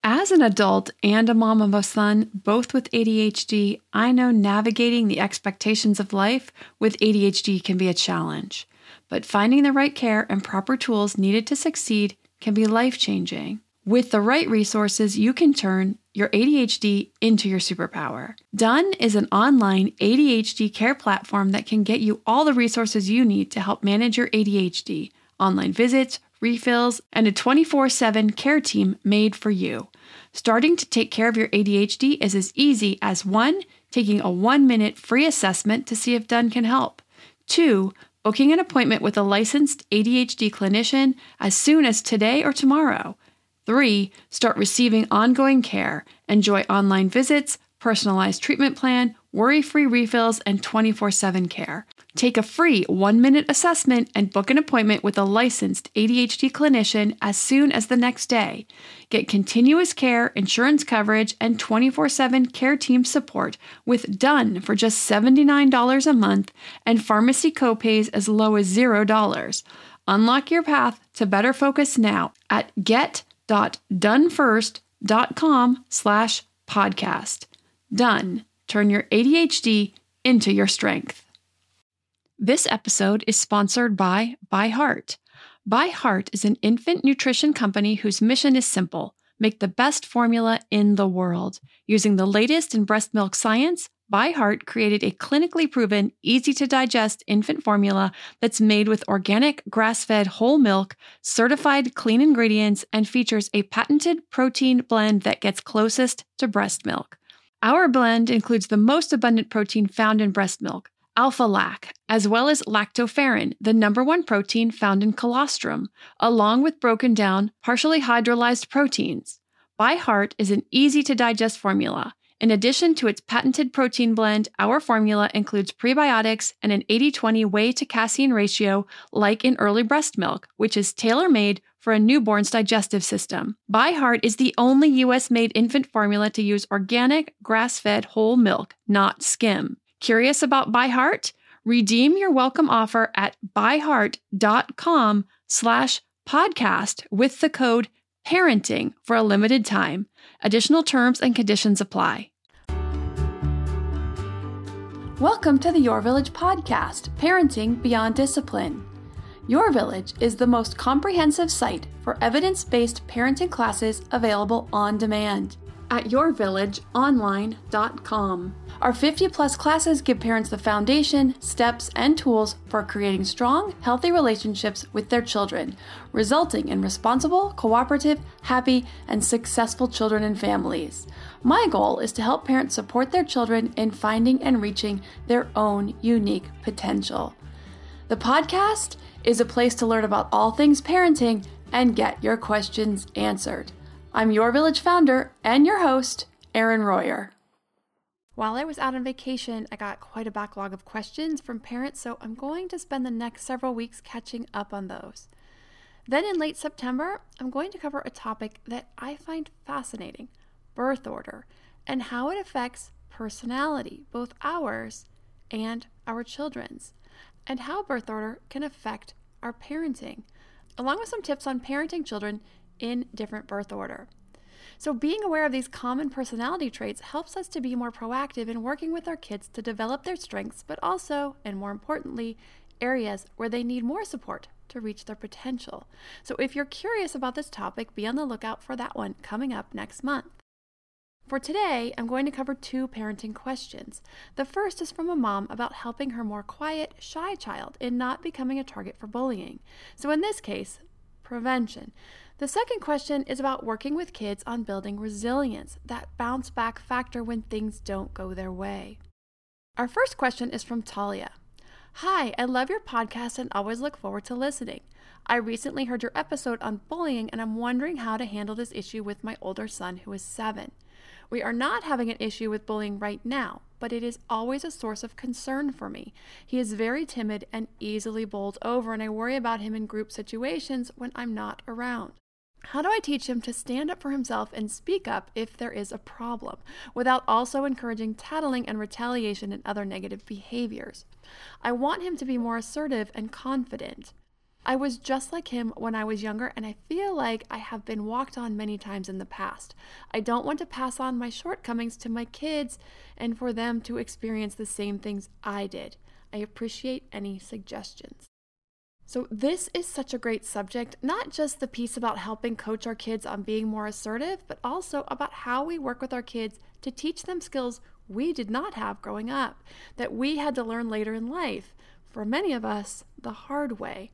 As an adult and a mom of a son, both with ADHD, I know navigating the expectations of life with ADHD can be a challenge. But finding the right care and proper tools needed to succeed can be life-changing. With the right resources, you can turn your ADHD into your superpower. Done is an online ADHD care platform that can get you all the resources you need to help manage your ADHD, online visits, refills, and a 24/7 care team made for you. Starting to take care of your ADHD is as easy as 1. Taking a 1-minute free assessment to see if Done can help. 2. Booking an appointment with a licensed ADHD clinician as soon as today or tomorrow. 3. Start receiving ongoing care. Enjoy online visits, personalized treatment plan, worry-free refills, and 24/7 care. Take a free 1-minute assessment and book an appointment with a licensed ADHD clinician as soon as the next day. Get continuous care, insurance coverage, and 24/7 care team support with Done for just $79 a month and pharmacy copays as low as $0. Unlock your path to better focus now at get.donefirst.com/podcast. Done. Turn your ADHD into your strength. This episode is sponsored by ByHeart. ByHeart is an infant nutrition company whose mission is simple: make the best formula in the world. Using the latest in breast milk science, ByHeart created a clinically proven, easy-to-digest infant formula that's made with organic, grass-fed whole milk, certified clean ingredients, and features a patented protein blend that gets closest to breast milk. Our blend includes the most abundant protein found in breast milk, alpha-lac, as well as lactoferrin, the #1 protein found in colostrum, along with broken down, partially hydrolyzed proteins. ByHeart is an easy-to-digest formula. In addition to its patented protein blend, our formula includes prebiotics and an 80-20 whey to casein ratio like in early breast milk, which is tailor-made for a newborn's digestive system. ByHeart is the only U.S.-made infant formula to use organic, grass-fed whole milk, not skim. Curious about ByHeart? Redeem your welcome offer at byheart.com/podcast with the code PARENTING for a limited time. Additional terms and conditions apply. Welcome to the Your Village podcast, Parenting Beyond Discipline. Your Village is the most comprehensive site for evidence-based parenting classes available on demand at yourvillageonline.com. Our 50-plus classes give parents the foundation, steps, and tools for creating strong, healthy relationships with their children, resulting in responsible, cooperative, happy, and successful children and families. My goal is to help parents support their children in finding and reaching their own unique potential. The podcast is a place to learn about all things parenting and get your questions answered. I'm Your Village founder and your host, Erin Royer. While I was out on vacation, I got quite a backlog of questions from parents, so I'm going to spend the next several weeks catching up on those. Then in late September, I'm going to cover a topic that I find fascinating: birth order, and how it affects personality, both ours and our children's, and how birth order can affect our parenting, along with some tips on parenting children in different birth order. So being aware of these common personality traits helps us to be more proactive in working with our kids to develop their strengths, but also, and more importantly, areas where they need more support to reach their potential. So if you're curious about this topic, be on the lookout for that one coming up next month. For today, I'm going to cover 2 parenting questions. The first is from a mom about helping her more quiet, shy child in not becoming a target for bullying. So in this case, prevention. The second question is about working with kids on building resilience, that bounce back factor when things don't go their way. Our first question is from Talia. Hi, I love your podcast and always look forward to listening. I recently heard your episode on bullying and I'm wondering how to handle this issue with my older son who is 7. We are not having an issue with bullying right now, but it is always a source of concern for me. He is very timid and easily bowled over, and I worry about him in group situations when I'm not around. How do I teach him to stand up for himself and speak up if there is a problem, without also encouraging tattling and retaliation and other negative behaviors? I want him to be more assertive and confident. I was just like him when I was younger, and I feel like I have been walked on many times in the past. I don't want to pass on my shortcomings to my kids and for them to experience the same things I did. I appreciate any suggestions. So this is such a great subject, not just the piece about helping coach our kids on being more assertive, but also about how we work with our kids to teach them skills we did not have growing up, that we had to learn later in life, for many of us, the hard way.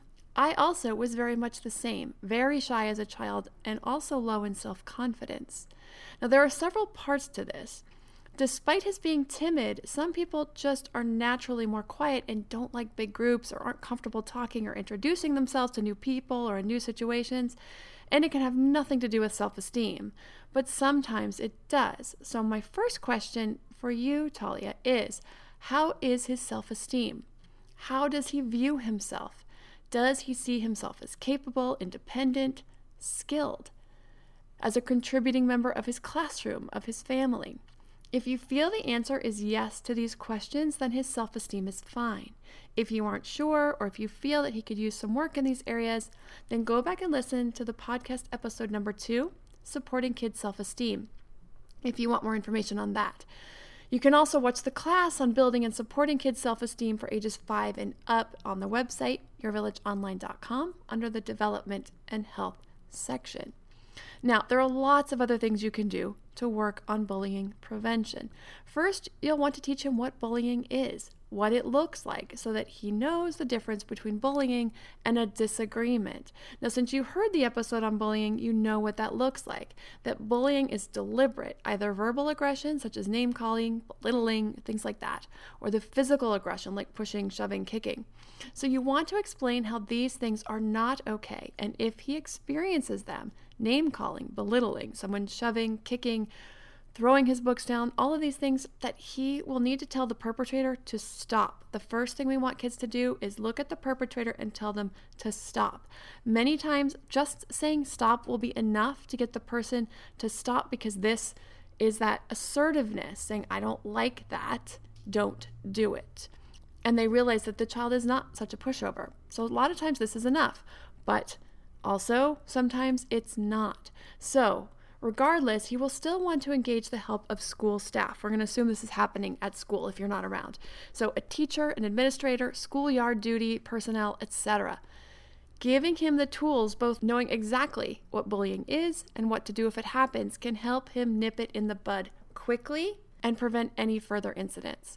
I also was very much the same, very shy as a child and also low in self-confidence. Now there are several parts to this. Despite his being timid, some people just are naturally more quiet and don't like big groups or aren't comfortable talking or introducing themselves to new people or in new situations, and it can have nothing to do with self-esteem, but sometimes it does. So my first question for you, Talia, is how is his self-esteem? How does he view himself? Does he see himself as capable, independent, skilled, as a contributing member of his classroom, of his family? If you feel the answer is yes to these questions, then his self-esteem is fine. If you aren't sure, or if you feel that he could use some work in these areas, then go back and listen to the podcast episode number 2, Supporting Kids' Self-Esteem, if you want more information on that. You can also watch the class on building and supporting kids' self-esteem for ages 5 and up on the website, yourvillageonline.com, under the Development and Health section. Now, there are lots of other things you can do to work on bullying prevention. First, you'll want to teach him what bullying is, what it looks like, so that he knows the difference between bullying and a disagreement. Now, since you heard the episode on bullying, you know what that looks like. That bullying is deliberate, either verbal aggression, such as name-calling, belittling, things like that, or the physical aggression, like pushing, shoving, kicking. So you want to explain how these things are not okay, and if he experiences them, name-calling, belittling, someone shoving, kicking, throwing his books down, all of these things, that he will need to tell the perpetrator to stop. The first thing we want kids to do is look at the perpetrator and tell them to stop. Many times, just saying stop will be enough to get the person to stop, because this is that assertiveness, saying, I don't like that, don't do it. And they realize that the child is not such a pushover. So a lot of times this is enough, but also sometimes it's not. So regardless, he will still want to engage the help of school staff. We're going to assume this is happening at school if you're not around. So a teacher, an administrator, schoolyard duty personnel, etc. Giving him the tools, both knowing exactly what bullying is and what to do if it happens, can help him nip it in the bud quickly and prevent any further incidents.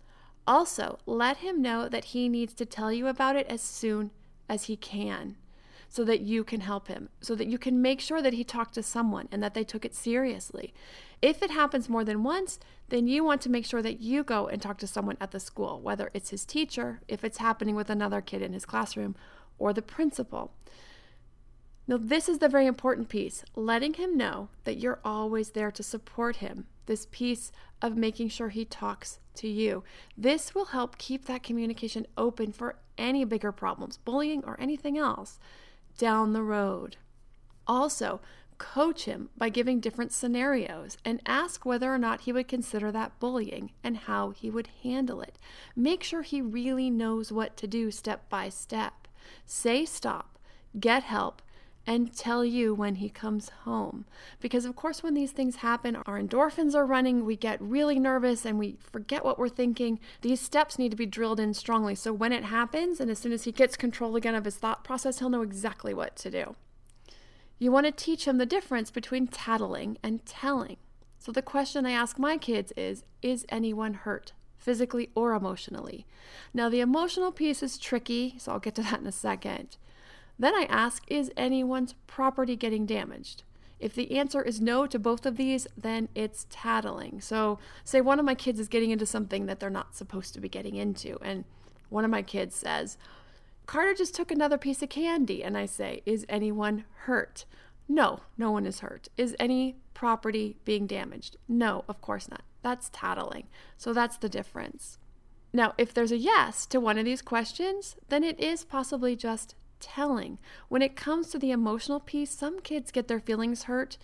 Also, let him know that he needs to tell you about it as soon as he can, so that you can help him, so that you can make sure that he talked to someone and that they took it seriously. If it happens more than once, then you want to make sure that you go and talk to someone at the school, whether it's his teacher, if it's happening with another kid in his classroom, or the principal. Now, this is the very important piece, letting him know that you're always there to support him. This piece of making sure he talks to you. This will help keep that communication open for any bigger problems, bullying or anything else, down the road. Also, coach him by giving different scenarios and ask whether or not he would consider that bullying and how he would handle it. Make sure he really knows what to do step by step. Say stop, get help, and tell you when he comes home. Because of course, when these things happen, our endorphins are running, we get really nervous and we forget what we're thinking. These steps need to be drilled in strongly. So when it happens, and as soon as he gets control again of his thought process, he'll know exactly what to do. You want to teach him the difference between tattling and telling. So the question I ask my kids is anyone hurt, physically or emotionally? Now the emotional piece is tricky, so I'll get to that in a second. Then I ask, is anyone's property getting damaged? If the answer is no to both of these, then it's tattling. So say one of my kids is getting into something that they're not supposed to be getting into, and one of my kids says, Carter just took another piece of candy, and I say, is anyone hurt? No, no one is hurt. Is any property being damaged? No, of course not. That's tattling. So that's the difference. Now, if there's a yes to one of these questions, then it is possibly just telling. When it comes to the emotional piece, some kids get their feelings hurt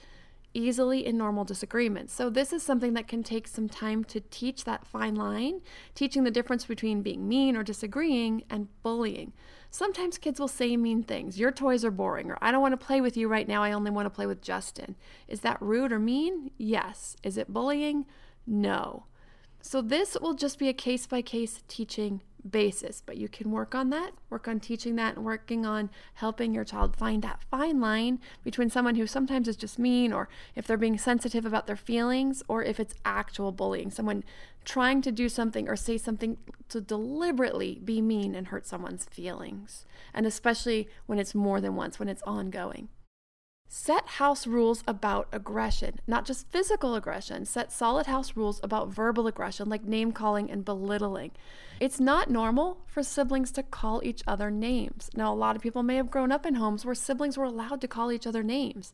easily in normal disagreements. So this is something that can take some time to teach that fine line, teaching the difference between being mean or disagreeing and bullying. Sometimes kids will say mean things. Your toys are boring, or I don't want to play with you right now. I only want to play with Justin. Is that rude or mean? Yes. Is it bullying? No. So this will just be a case-by-case teaching basis, but you can work on that, work on teaching that, and working on helping your child find that fine line between someone who sometimes is just mean, or if they're being sensitive about their feelings, or if it's actual bullying, someone trying to do something or say something to deliberately be mean and hurt someone's feelings, and especially when it's more than once, when it's ongoing. Set house rules about aggression, not just physical aggression. Set solid house rules about verbal aggression, like name calling and belittling. It's not normal for siblings to call each other names. Now, a lot of people may have grown up in homes where siblings were allowed to call each other names,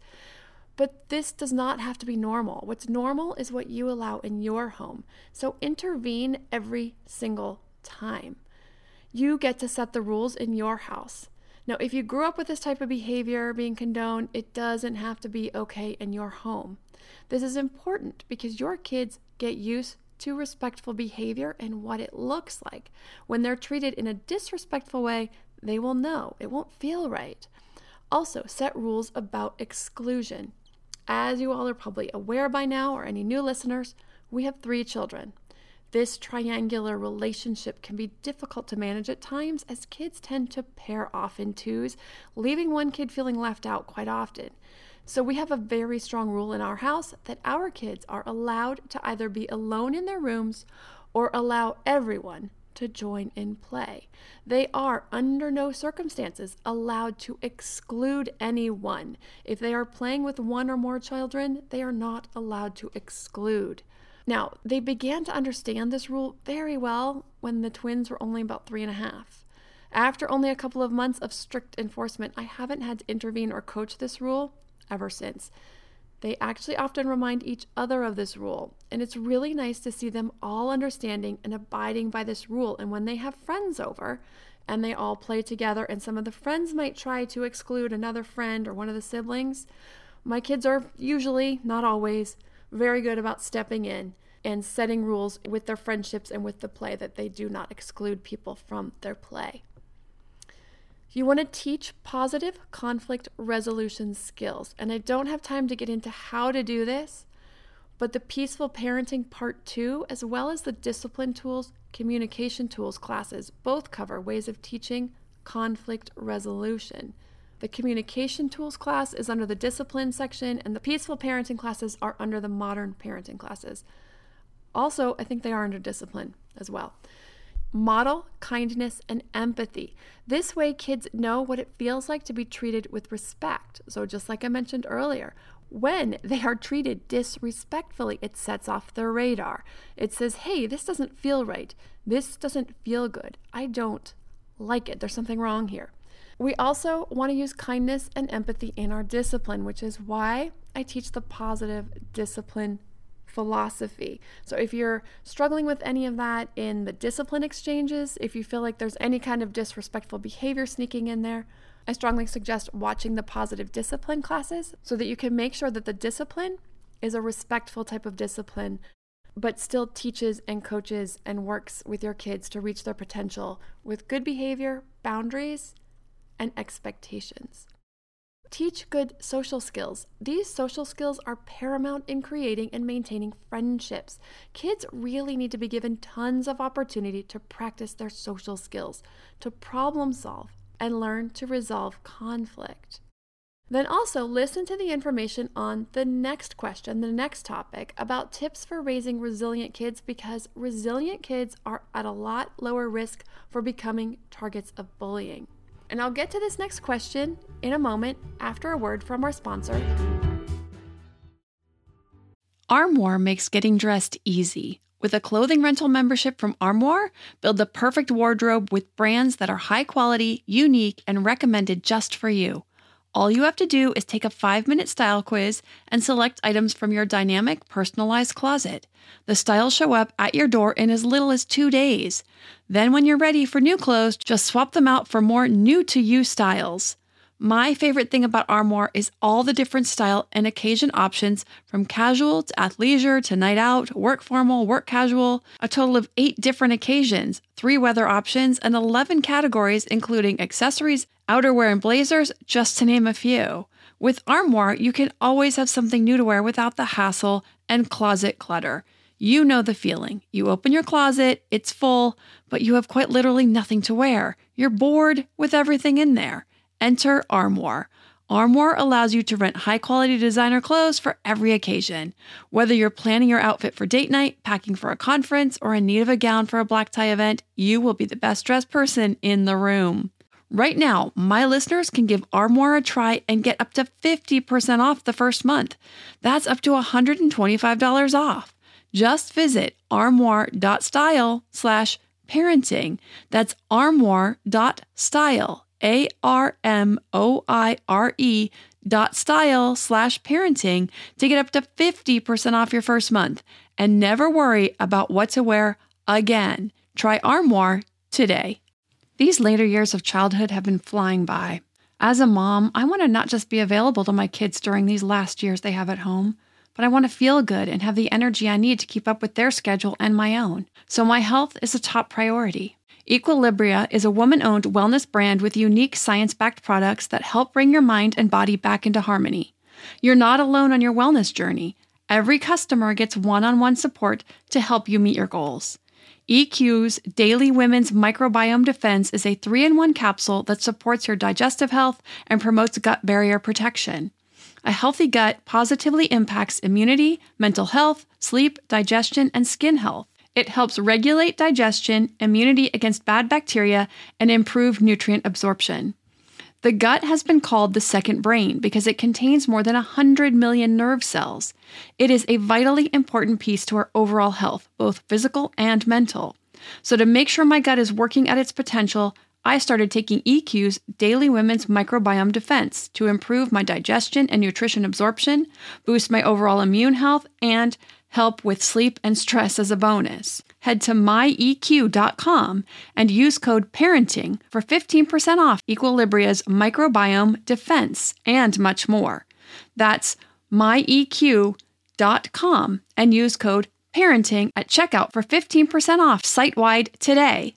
but this does not have to be normal. What's normal is what you allow in your home. So intervene every single time. You get to set the rules in your house. Now, if you grew up with this type of behavior being condoned, it doesn't have to be okay in your home. This is important because your kids get used to respectful behavior and what it looks like. When they're treated in a disrespectful way, they will know. It won't feel right. Also, set rules about exclusion. As you all are probably aware by now, or any new listeners, we have 3 children. This triangular relationship can be difficult to manage at times, as kids tend to pair off in twos, leaving one kid feeling left out quite often. So we have a very strong rule in our house that our kids are allowed to either be alone in their rooms or allow everyone to join in play. They are under no circumstances allowed to exclude anyone. If they are playing with one or more children, they are not allowed to exclude. Now, they began to understand this rule very well when the twins were only about 3.5. After only a couple of months of strict enforcement, I haven't had to intervene or coach this rule ever since. They actually often remind each other of this rule, and it's really nice to see them all understanding and abiding by this rule. And when they have friends over and they all play together, and some of the friends might try to exclude another friend or one of the siblings, my kids are usually, not always, very good about stepping in and setting rules with their friendships and with the play that they do not exclude people from their play. You want to teach positive conflict resolution skills, and I don't have time to get into how to do this, but the Peaceful Parenting Part 2, as well as the Discipline Tools, Communication Tools classes, both cover ways of teaching conflict resolution. The Communication Tools class is under the Discipline section, and the Peaceful Parenting classes are under the Modern Parenting classes. Also, I think they are under Discipline as well. Model kindness and empathy. This way, kids know what it feels like to be treated with respect. So just like I mentioned earlier, when they are treated disrespectfully, it sets off their radar. It says, hey, this doesn't feel right. This doesn't feel good. I don't like it. There's something wrong here. We also want to use kindness and empathy in our discipline, which is why I teach the positive discipline philosophy. So if you're struggling with any of that in the discipline exchanges, if you feel like there's any kind of disrespectful behavior sneaking in there, I strongly suggest watching the positive discipline classes so that you can make sure that the discipline is a respectful type of discipline, but still teaches and coaches and works with your kids to reach their potential with good behavior, boundaries, and expectations. Teach good social skills. These social skills are paramount in creating and maintaining friendships. Kids really need to be given tons of opportunity to practice their social skills, to problem solve, and learn to resolve conflict. Then also listen to the information on the next question, the next topic, about tips for raising resilient kids, because resilient kids are at a lot lower risk for becoming targets of bullying. And I'll get to this next question in a moment after a word from our sponsor. Armoire makes getting dressed easy. With a clothing rental membership from Armoire, build the perfect wardrobe with brands that are high quality, unique, and recommended just for you. All you have to do is take a 5-minute style quiz and select items from your dynamic, personalized closet. The styles show up at your door in as little as 2 days. Then when you're ready for new clothes, just swap them out for more new-to-you styles. My favorite thing about Armoire is all the different style and occasion options, from casual to athleisure to night out, work formal, work casual, a total of 8 different occasions, 3 weather options, and 11 categories including accessories, outerwear, and blazers, just to name a few. With Armoire, you can always have something new to wear without the hassle and closet clutter. You know the feeling. You open your closet, it's full, but you have quite literally nothing to wear. You're bored with everything in there. Enter Armoire. Armoire allows you to rent high-quality designer clothes for every occasion. Whether you're planning your outfit for date night, packing for a conference, or in need of a gown for a black tie event, you will be the best-dressed person in the room. Right now, my listeners can give Armoire a try and get up to 50% off the first month. That's up to $125 off. Just visit armoire.style/parenting. That's armoire.style. ARMOIRE.style/parenting to get up to 50% off your first month and never worry about what to wear again. Try Armoire today. These later years of childhood have been flying by. As a mom, I want to not just be available to my kids during these last years they have at home, but I want to feel good and have the energy I need to keep up with their schedule and my own. So my health is a top priority. Equilibria is a woman-owned wellness brand with unique science-backed products that help bring your mind and body back into harmony. You're not alone on your wellness journey. Every customer gets one-on-one support to help you meet your goals. EQ's Daily Women's Microbiome Defense is a 3-in-1 capsule that supports your digestive health and promotes gut barrier protection. A healthy gut positively impacts immunity, mental health, sleep, digestion, and skin health. It helps regulate digestion, immunity against bad bacteria, and improve nutrient absorption. The gut has been called the second brain because it contains more than 100 million nerve cells. It is a vitally important piece to our overall health, both physical and mental. So to make sure my gut is working at its potential, I started taking EQ's Daily Women's Microbiome Defense to improve my digestion and nutrition absorption, boost my overall immune health, and help with sleep and stress as a bonus. Head to myeq.com and use code PARENTING for 15% off Equilibria's Microbiome Defense and much more. That's myeq.com and use code PARENTING at checkout for 15% off site-wide today.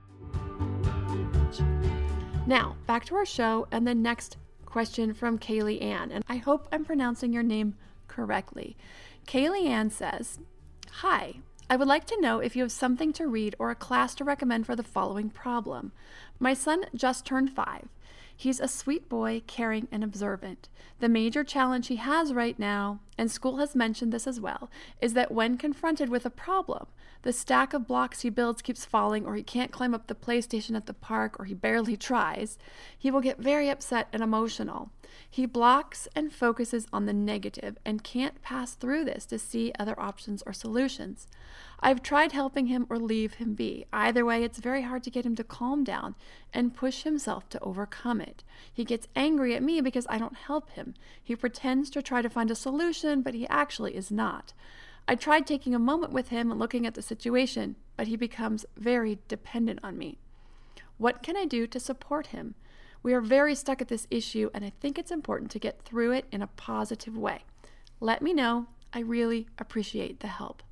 Now, back to our show and the next question from Kaylee Ann, and I hope I'm pronouncing your name correctly. Kaylee Ann says, "Hi, I would like to know if you have something to read or a class to recommend for the following problem. My son just turned 5. He's a sweet boy, caring and observant. The major challenge he has right now, and school has mentioned this as well, is that when confronted with a problem, the stack of blocks he builds keeps falling, or he can't climb up the PlayStation at the park, or he barely tries. He will get very upset and emotional. He blocks and focuses on the negative and can't pass through this to see other options or solutions. I've tried helping him or leave him be. Either way, it's very hard to get him to calm down and push himself to overcome it. He gets angry at me because I don't help him. He pretends to try to find a solution, but he actually is not. I tried taking a moment with him and looking at the situation, but he becomes very dependent on me. What can I do to support him? We are very stuck at this issue, and I think it's important to get through it in a positive way. Let me know. I really appreciate the help."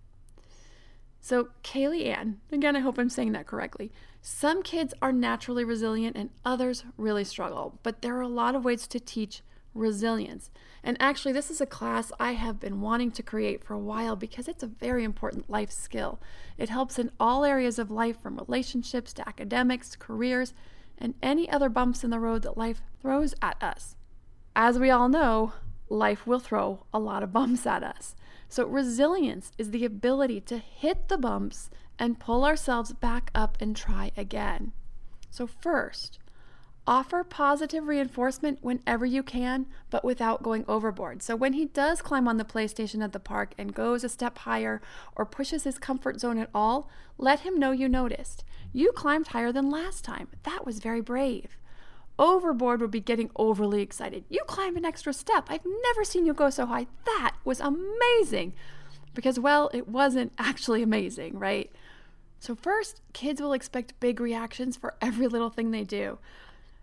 So, Kaylee Ann, again, I hope I'm saying that correctly. Some kids are naturally resilient and others really struggle, but there are a lot of ways to teach resilience. And actually, this is a class I have been wanting to create for a while because it's a very important life skill. It helps in all areas of life, from relationships to academics, careers, and any other bumps in the road that life throws at us. As we all know, life will throw a lot of bumps at us. So resilience is the ability to hit the bumps and pull ourselves back up and try again. So first, offer positive reinforcement whenever you can, but without going overboard. So when he does climb on the PlayStation at the park and goes a step higher or pushes his comfort zone at all, let him know you noticed. You climbed higher than last time. That was very brave. Overboard would be getting overly excited. You climbed an extra step. I've never seen you go so high. That was amazing. Because, well, it wasn't actually amazing, right? So first, kids will expect big reactions for every little thing they do.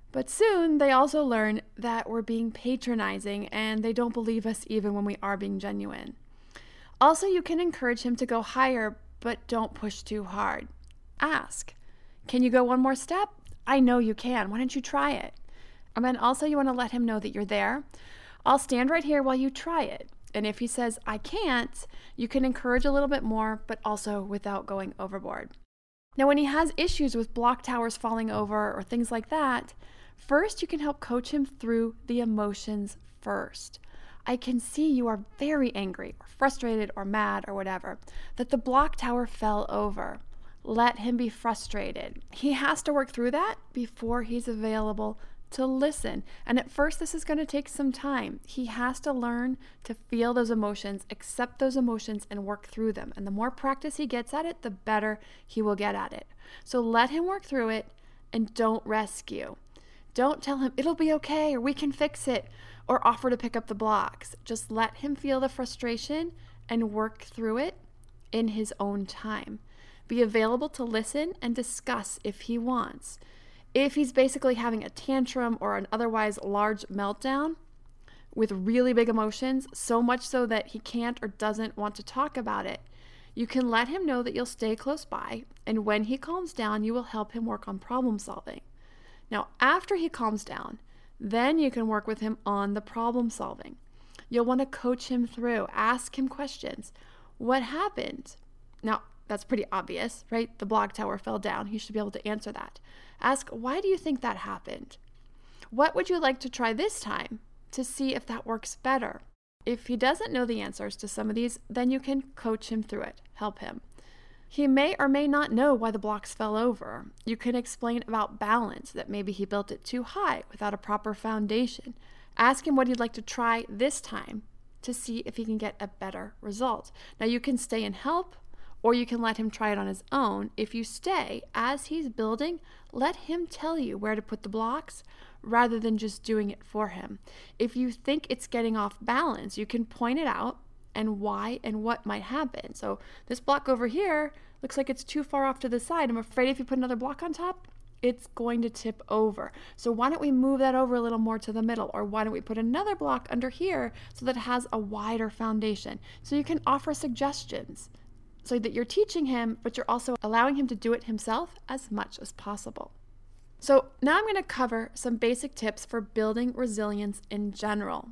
But soon they also learn that we're being patronizing and they don't believe us even when we are being genuine. Also, you can encourage him to go higher, but don't push too hard. Ask, can you go one more step? I know you can. Why don't you try it? And then also you want to let him know that you're there. I'll stand right here while you try it. And if he says, I can't, you can encourage a little bit more, but also without going overboard. Now, when he has issues with block towers falling over or things like that, first you can help coach him through the emotions first. I can see you are very angry or frustrated or mad or whatever, that the block tower fell over. Let him be frustrated. He has to work through that before he's available to listen. And at first, this is going to take some time. He has to learn to feel those emotions, accept those emotions, and work through them. And the more practice he gets at it, the better he will get at it. So let him work through it and don't rescue. Don't tell him it'll be okay or we can fix it or offer to pick up the blocks. Just let him feel the frustration and work through it in his own time. Be available to listen and discuss if he wants. If he's basically having a tantrum or an otherwise large meltdown with really big emotions, so much so that he can't or doesn't want to talk about it, you can let him know that you'll stay close by, and when he calms down, you will help him work on problem solving. Now, after he calms down, then you can work with him on the problem solving. You'll want to coach him through, ask him questions. What happened? Now, that's pretty obvious, right? The block tower fell down. He should be able to answer that. Ask, why do you think that happened? What would you like to try this time to see if that works better? If he doesn't know the answers to some of these, then you can coach him through it, help him. He may or may not know why the blocks fell over. You can explain about balance, that maybe he built it too high without a proper foundation. Ask him what he'd like to try this time to see if he can get a better result. Now, you can stay and help, or you can let him try it on his own. If you stay, as he's building, let him tell you where to put the blocks rather than just doing it for him. If you think it's getting off balance, you can point it out and why and what might happen. So this block over here looks like it's too far off to the side. I'm afraid if you put another block on top, it's going to tip over. So why don't we move that over a little more to the middle? Or why don't we put another block under here so that it has a wider foundation? So you can offer suggestions so that you're teaching him, but you're also allowing him to do it himself as much as possible. So now I'm going to cover some basic tips for building resilience in general.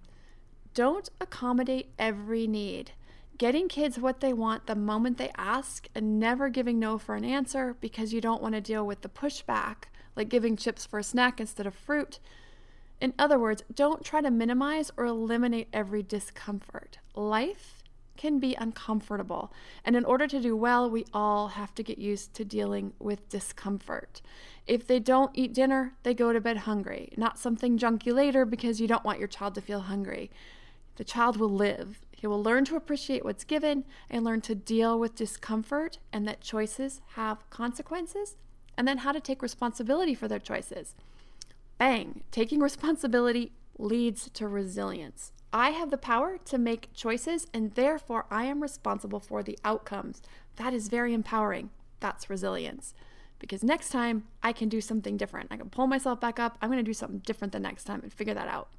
Don't accommodate every need. Getting kids what they want the moment they ask and never giving no for an answer because you don't want to deal with the pushback, like giving chips for a snack instead of fruit. In other words, don't try to minimize or eliminate every discomfort. Life can be uncomfortable, and in order to do well, we all have to get used to dealing with discomfort. If they don't eat dinner, they go to bed hungry, not something junky later because you don't want your child to feel hungry. The child will live. He will learn to appreciate what's given and learn to deal with discomfort and that choices have consequences, and then how to take responsibility for their choices. Bang! Taking responsibility leads to resilience. I have the power to make choices, and therefore I am responsible for the outcomes. That is very empowering. That's resilience. Because next time I can do something different. I can pull myself back up. I'm going to do something different the next time and figure that out.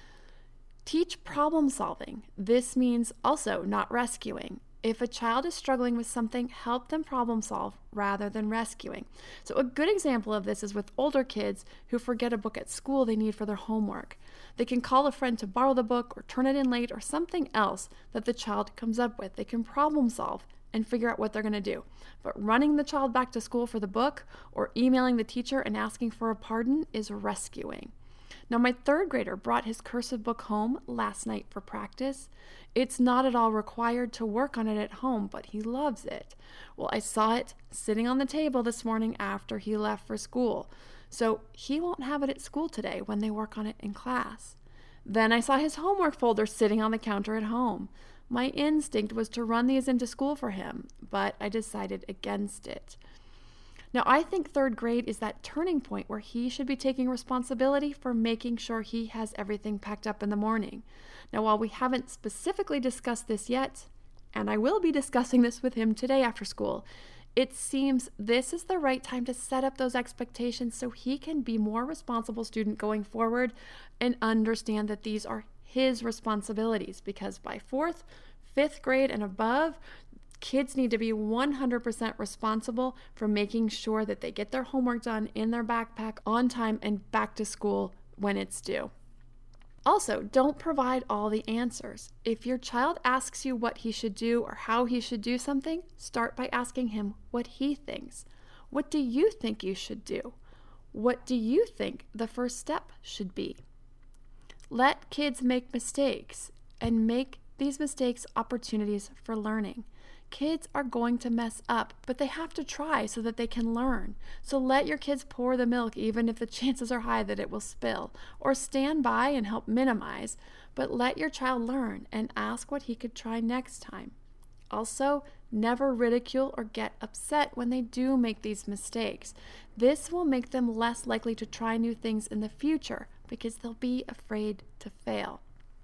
Teach problem solving. This means also not rescuing. If a child is struggling with something, help them problem solve rather than rescuing. So a good example of this is with older kids who forget a book at school they need for their homework. They can call a friend to borrow the book or turn it in late or something else that the child comes up with. They can problem solve and figure out what they're going to do. But running the child back to school for the book or emailing the teacher and asking for a pardon is rescuing. Now, my third grader brought his cursive book home last night for practice. It's not at all required to work on it at home, but he loves it. Well, I saw it sitting on the table this morning after he left for school. So he won't have it at school today when they work on it in class. Then I saw his homework folder sitting on the counter at home. My instinct was to run these into school for him, but I decided against it. Now, I think third grade is that turning point where he should be taking responsibility for making sure he has everything packed up in the morning. Now, while we haven't specifically discussed this yet, and I will be discussing this with him today after school, It seems this is the right time to set up those expectations so he can be more responsible student going forward and understand that these are his responsibilities, because by 4th, 5th grade and above, kids need to be 100% responsible for making sure that they get their homework done in their backpack on time and back to school when it's due. Also, don't provide all the answers. If your child asks you what he should do or how he should do something, start by asking him what he thinks. What do you think you should do? What do you think the first step should be? Let kids make mistakes and make these mistakes opportunities for learning. Kids are going to mess up, but they have to try so that they can learn. So let your kids pour the milk even if the chances are high that it will spill, or stand by and help minimize, but let your child learn and ask what he could try next time. Also, never ridicule or get upset when they do make these mistakes. This will make them less likely to try new things in the future because they'll be afraid to fail.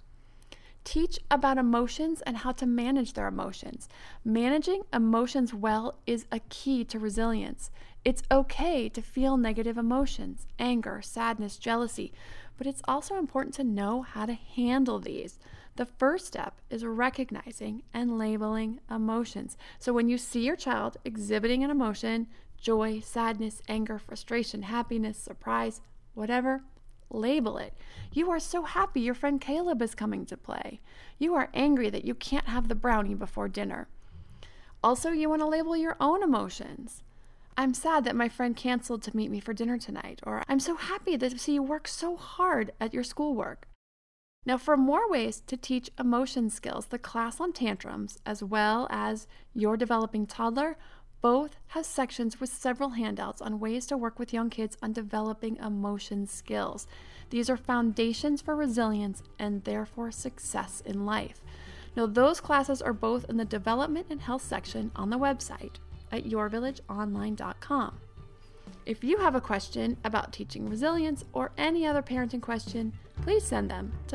Teach about emotions and how to manage their emotions. Managing emotions well is a key to resilience. It's okay to feel negative emotions, anger, sadness, jealousy, but it's also important to know how to handle these. The first step is recognizing and labeling emotions. So when you see your child exhibiting an emotion, joy, sadness, anger, frustration, happiness, surprise, whatever, label it. You are so happy your friend Caleb is coming to play. You are angry that you can't have the brownie before dinner. Also, you want to label your own emotions. I'm sad that my friend canceled to meet me for dinner tonight, or I'm so happy to see you work so hard at your schoolwork. Now, for more ways to teach emotion skills, the class on tantrums, as well as Your Developing Toddler, both have sections with several handouts on ways to work with young kids on developing emotion skills. These are foundations for resilience and therefore success in life. Now, those classes are both in the development and health section on the website at yourvillageonline.com. If you have a question about teaching resilience or any other parenting question, please send them to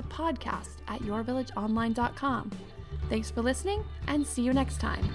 podcast@yourvillageonline.com. Thanks for listening, and see you next time.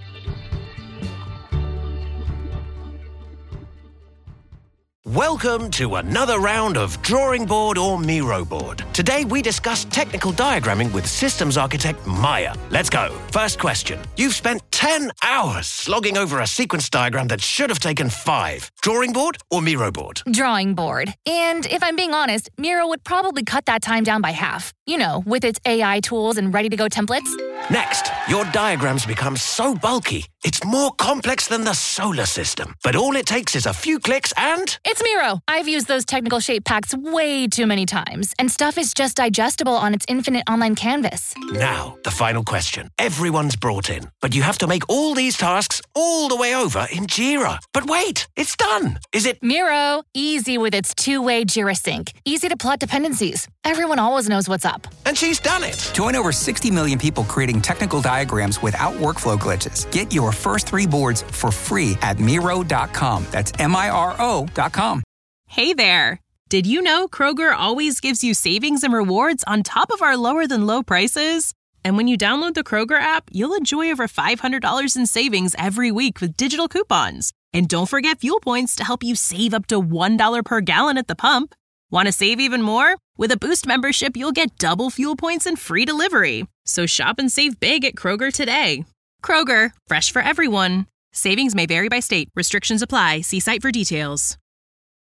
Welcome to another round of Drawing Board or Miro Board. Today we discuss technical diagramming with systems architect Maya. Let's go. First question. You've spent 10 hours slogging over a sequence diagram that should have taken 5. Drawing board or Miro board? Drawing board. And if I'm being honest, Miro would probably cut that time down by half. You know, with its AI tools and ready-to-go templates. Next, your diagrams become so bulky, it's more complex than the solar system. But all it takes is a few clicks and... It's Miro. I've used those technical shape packs way too many times, and stuff is just digestible on its infinite online canvas. Now, the final question. Everyone's brought in, but you have to make all these tasks all the way over in Jira. But wait, it's done. Is it... Miro. Easy with its two-way Jira sync. Easy to plot dependencies. Everyone always knows what's up. And she's done it. Join over 60 million people creating technical diagrams without workflow glitches. Get your first 3 boards for free at Miro.com. That's Miro.com. Hey there. Did you know Kroger always gives you savings and rewards on top of our lower-than-low prices? And when you download the Kroger app, you'll enjoy over $500 in savings every week with digital coupons. And don't forget fuel points to help you save up to $1 per gallon at the pump. Want to save even more? With a Boost membership, you'll get double fuel points and free delivery. So shop and save big at Kroger today. Kroger, fresh for everyone. Savings may vary by state. Restrictions apply. See site for details.